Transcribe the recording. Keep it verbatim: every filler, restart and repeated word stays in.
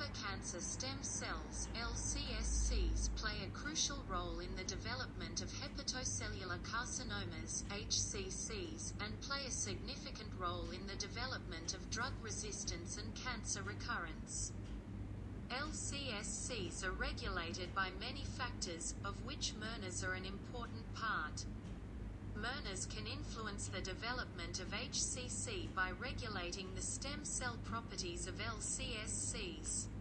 cancer stem cells (L C S Cs) play a crucial role in the development of hepatocellular carcinomas (H C Cs), and play a significant role in the development of drug resistance and cancer recurrence. L C S Cs are regulated by many factors, of which mRNAs are an important part. mRNAs can influence the development of H C C by regulating the stem cell properties of L C S Cs.